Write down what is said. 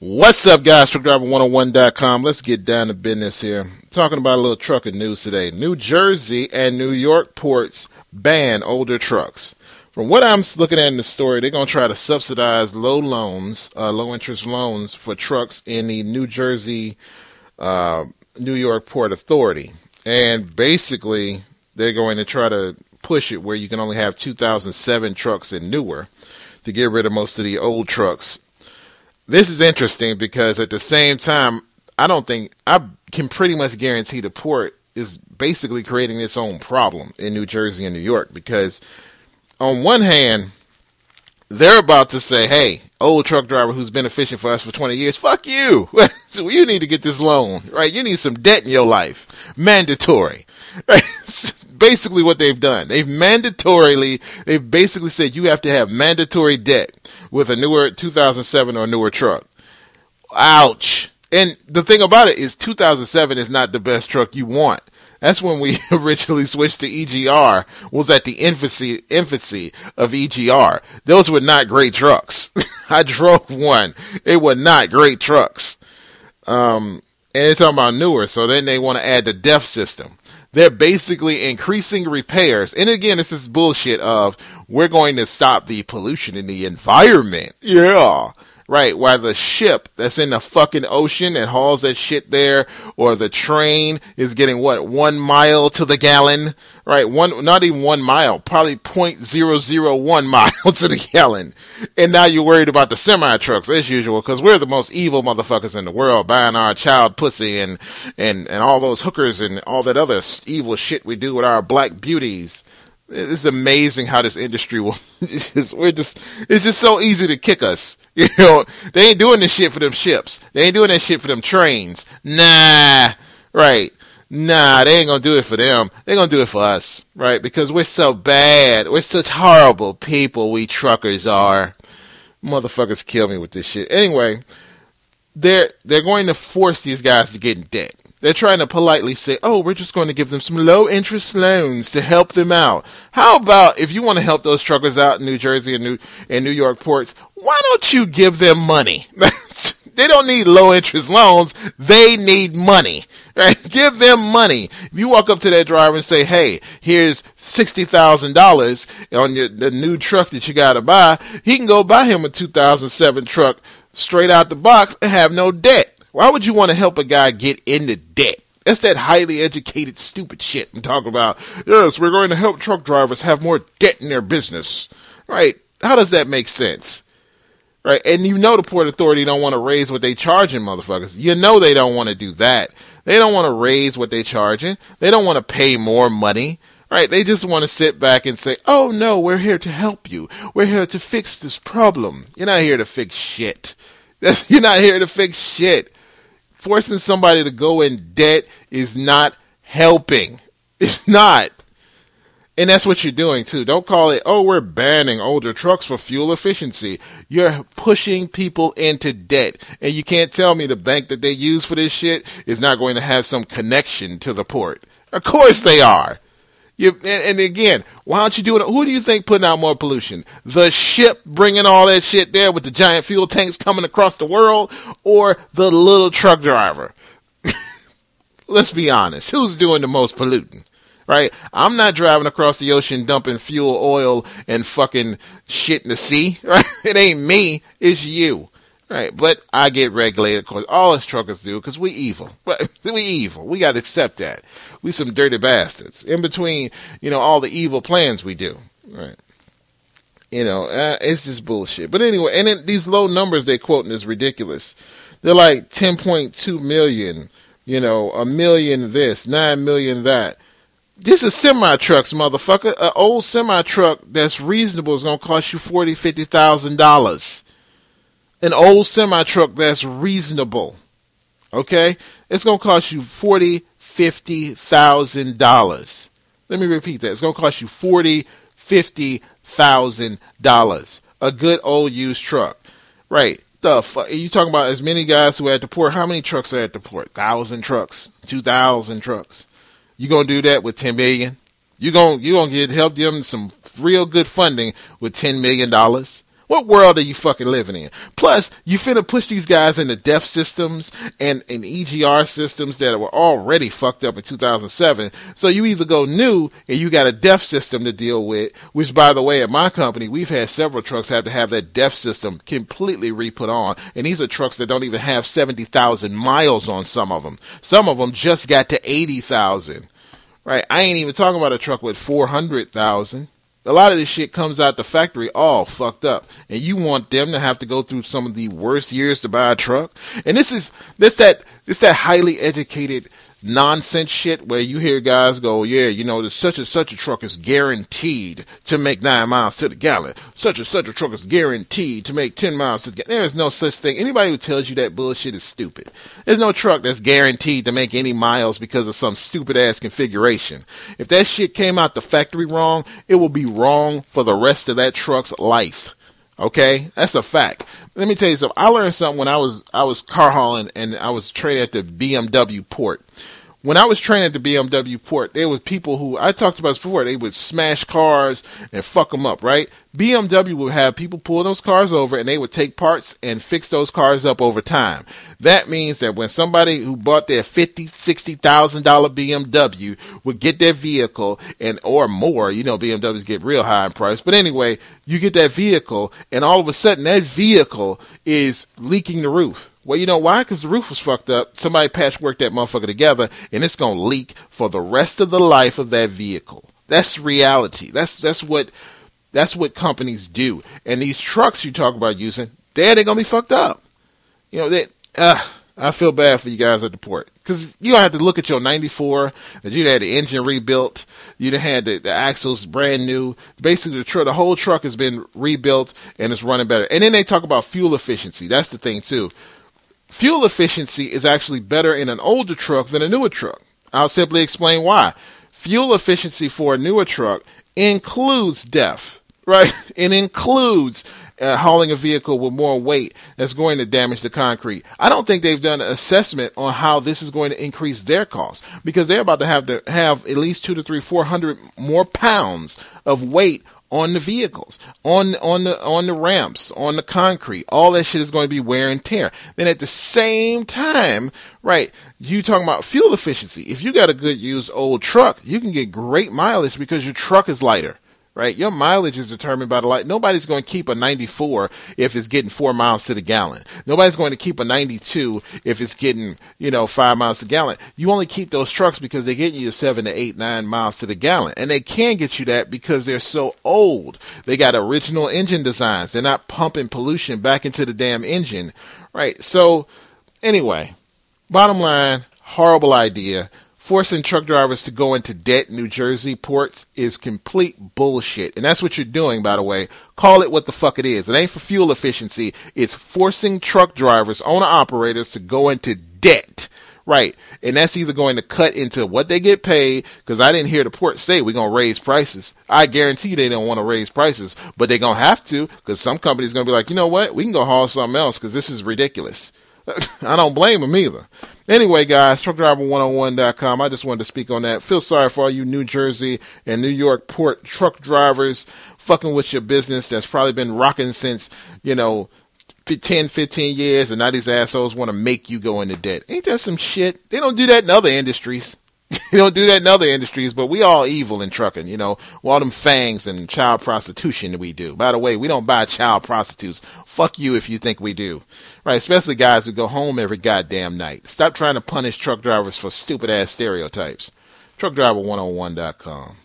What's up, guys? TruckDriver101.com. Let's get down to business here. Talking about a little trucking news today. New Jersey and New York ports ban older trucks. From what I'm looking at in the story, they're going to try to subsidize low interest loans for trucks in the New Jersey, New York Port Authority. And basically, they're going to try to push it where you can only have 2007 trucks and newer to get rid of most of the old trucks. This is interesting because at the same time, I can pretty much guarantee the port is basically creating its own problem in New Jersey and New York, because on one hand, they're about to say, hey, old truck driver who's been efficient for us for 20 years, fuck you. So you need to get this loan, right? You need some debt in your life. Mandatory. Right? Basically what they've done. They've basically said you have to have mandatory debt with a newer 2007 or newer truck. Ouch. And the thing about it is 2007 is not the best truck you want. That's when we originally switched to EGR, was at the infancy of EGR. Those were not great trucks. I drove one. They were not great trucks. And they're talking about newer, so then they want to add the DEF system. They're basically increasing repairs. And again, this is bullshit of, we're going to stop the pollution in the environment. Yeah. Right, while the ship that's in the fucking ocean that hauls that shit there, or the train is getting 1 mile to the gallon, right? Not even 1 mile, probably 0.001 mile to the gallon. And now you're worried about the semi trucks as usual, because we're the most evil motherfuckers in the world, buying our child pussy and all those hookers and all that other evil shit we do with our black beauties. It's amazing how this industry will. It's just so easy to kick us. You know, they ain't doing this shit for them ships. They ain't doing that shit for them trains. Nah, right? Nah, they ain't gonna do it for them. They're gonna do it for us, right? Because we're so bad. We're such horrible people. We truckers are. Motherfuckers kill me with this shit. Anyway, they're going to force these guys to get in debt. They're trying to politely say, oh, we're just going to give them some low-interest loans to help them out. How about, if you want to help those truckers out in New Jersey and New York ports, why don't you give them money? They don't need low-interest loans. They need money. Right? Give them money. If you walk up to that driver and say, hey, here's $60,000 on the new truck that you got to buy, he can go buy him a 2007 truck straight out the box and have no debt. Why would you want to help a guy get into debt? That's that highly educated, stupid shit I'm talking about. Yes, we're going to help truck drivers have more debt in their business. Right? How does that make sense? Right? And you know the Port Authority don't want to raise what they charging motherfuckers. You know they don't want to do that. They don't want to raise what they charging. They don't want to pay more money. Right? They just want to sit back and say, oh no, we're here to help you. We're here to fix this problem. You're not here to fix shit. You're not here to fix shit. Forcing somebody to go in debt is not helping. It's not. And that's what you're doing too. Don't call it, oh, we're banning older trucks for fuel efficiency. You're pushing people into debt. And you can't tell me the bank that they use for this shit is not going to have some connection to the port. Of course they are. And again, why don't you do it? Who do you think putting out more pollution? The ship bringing all that shit there with the giant fuel tanks coming across the world, or the little truck driver? Let's be honest. Who's doing the most polluting? Right? I'm not driving across the ocean dumping fuel, oil, and fucking shit in the sea. Right? It ain't me. It's you. Right? But I get regulated, of course. All us truckers do, because we evil. We evil. We got to accept that. We some dirty bastards. In between, all the evil plans we do. Right? It's just bullshit. But anyway, and then these low numbers they quoting is ridiculous. They're like 10.2 million, a million this, 9 million that. This is semi-trucks, motherfucker. An old semi-truck that's reasonable is going to cost you $40,000, $50,000. An old semi-truck that's reasonable, okay? It's going to cost you $40,000, $50,000. Let me repeat that. It's going to cost you $40,000, $50,000. A good old used truck. Right. The fuck? You talking about as many guys who are at the port? How many trucks are at the port? 1,000 trucks. 2,000 trucks. You going to do that with $10 million? You going to help them some real good funding with $10 million? What world are you fucking living in? Plus, you finna push these guys into DEF systems and EGR systems that were already fucked up in 2007. So you either go new and you got a DEF system to deal with, which, by the way, at my company, we've had several trucks have to have that DEF system completely re-put on. And these are trucks that don't even have 70,000 miles on some of them. Some of them just got to 80,000. Right? I ain't even talking about a truck with 400,000. A lot of this shit comes out the factory all fucked up, and you want them to have to go through some of the worst years to buy a truck. And this that highly educated nonsense shit where you hear guys go, yeah, you know, such and such a truck is guaranteed to make 9 miles to the gallon. Such and such a truck is guaranteed to make 10 miles to the gallon. There is no such thing. Anybody who tells you that bullshit is stupid. There's no truck that's guaranteed to make any miles because of some stupid ass configuration. If that shit came out the factory wrong, it will be wrong for the rest of that truck's life. Okay, that's a fact. Let me tell you something. I learned something when I was car hauling and I was training at the BMW port. When I was training at the BMW port, there was people who, I talked about this before, they would smash cars and fuck them up, right? BMW would have people pull those cars over and they would take parts and fix those cars up over time. That means that when somebody who bought their $50,000, $60,000 BMW would get their vehicle and or more, you know, BMWs get real high in price. But anyway, you get that vehicle and all of a sudden that vehicle is leaking the roof. Well, you know why? Because the roof was fucked up. Somebody patchworked that motherfucker together, and it's going to leak for the rest of the life of that vehicle. That's reality. That's what companies do. And these trucks you talk about using, they're going to be fucked up. You know, I feel bad for you guys at the port. Because you don't have to look at your 94, that you'd had the engine rebuilt, you'd had the axles brand new. Basically, the whole truck has been rebuilt, and it's running better. And then they talk about fuel efficiency. That's the thing, too. Fuel efficiency is actually better in an older truck than a newer truck. I'll simply explain why. Fuel efficiency for a newer truck includes DEF, right? It includes hauling a vehicle with more weight that's going to damage the concrete. I don't think they've done an assessment on how this is going to increase their costs because they're about to have at least 200 to 300, 400 more pounds of weight on the vehicles, on the ramps, on the concrete. All that shit is going to be wear and tear. Then at the same time, right, you talking about fuel efficiency. If you got a good used old truck, you can get great mileage because your truck is lighter. Right? Your mileage is determined by the light. Nobody's going to keep a 94 if it's getting 4 miles to the gallon. Nobody's going to keep a 92 if it's getting, 5 miles to the gallon. You only keep those trucks because they're getting you 7 to 8, 9 miles to the gallon. And they can get you that because they're so old. They got original engine designs. They're not pumping pollution back into the damn engine. Right? So, anyway, bottom line, horrible idea. Forcing truck drivers to go into debt in New Jersey ports is complete bullshit. And that's what you're doing, by the way. Call it what the fuck it is. It ain't for fuel efficiency. It's forcing truck drivers, owner-operators, to go into debt. Right. And that's either going to cut into what they get paid, because I didn't hear the port say we're going to raise prices. I guarantee they don't want to raise prices, but they're going to have to, because some company's going to be like, you know what? We can go haul something else because this is ridiculous. I don't blame them either. Anyway, guys, truckdriver101.com. I just wanted to speak on that. Feel sorry for all you New Jersey and New York port truck drivers fucking with your business that's probably been rocking since, 10, 15 years, and now these assholes want to make you go into debt. Ain't that some shit? They don't do that in other industries. They don't do that in other industries, but we all evil in trucking, all them fangs and child prostitution that we do. By the way, we don't buy child prostitutes. Fuck you if you think we do. Right, especially guys who go home every goddamn night. Stop trying to punish truck drivers for stupid ass stereotypes. Truckdriver101.com.